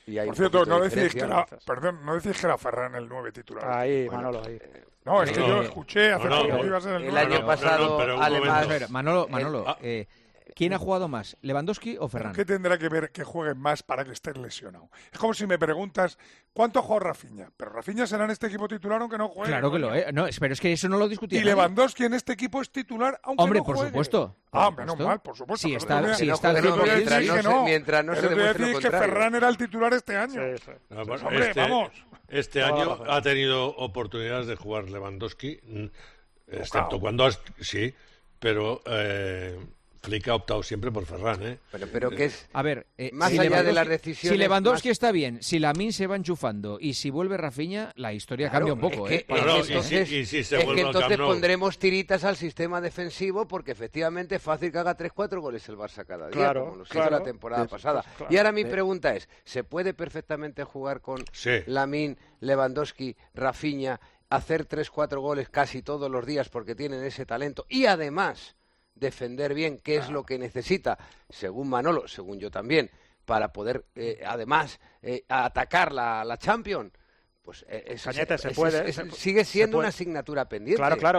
Y hay Por cierto, un no poquito de decís que era, diferencia. perdón, no decís que era Ferran el 9 titular. Ahí, Bueno, Manolo, ahí. No, es que yo escuché hace poco que iba a ser el El 9. año pasado, pero un además... momento. Manolo, ¿quién ha jugado más, Lewandowski o Ferran? ¿Qué tendrá que ver que jueguen más para que estés lesionado? Es como si me preguntas, ¿cuánto juega Rafinha? Pero Rafinha será en este equipo titular aunque no juegue. Claro que lo es. No, pero es que eso no lo discutía Y nadie. Lewandowski en este equipo es titular aunque Hombre, no por juegue. supuesto. Menos mal, por supuesto. Sí, Pero está, no sí, me- está no, el no, ritmo mientras que no tiene. se- mientras no se Pero te demuestre lo decís que contrario. Ferran era el titular este año. Sí. Ah, Pues, hombre, vamos. Este año ha tenido oportunidades de jugar Lewandowski, excepto cuando sí, pero Flick ha optado siempre por Ferran, ¿eh? Pero que es... A ver, Más si allá de Lewandowski- las decisiones... Si Lewandowski más- está bien, si Lamine se va enchufando y si vuelve Rafinha, la historia Claro, cambia un poco, es que, ¿eh? es que entonces, y si se es que vuelve al entonces Camp Nou. pondremos tiritas al sistema defensivo porque efectivamente es fácil que haga 3-4 goles el Barça cada día, Claro, como nos hizo claro. la temporada pasada. claro. Y ahora mi pregunta es, ¿se puede perfectamente jugar con Sí. Lamine, Lewandowski, Rafinha, hacer 3-4 goles casi todos los días porque tienen ese talento y además defender bien, que es lo que necesita, según Manolo, según yo también, para poder además atacar la Champions? Pues Cañete, se puede, sigue siendo puede. una asignatura pendiente. Claro, claro.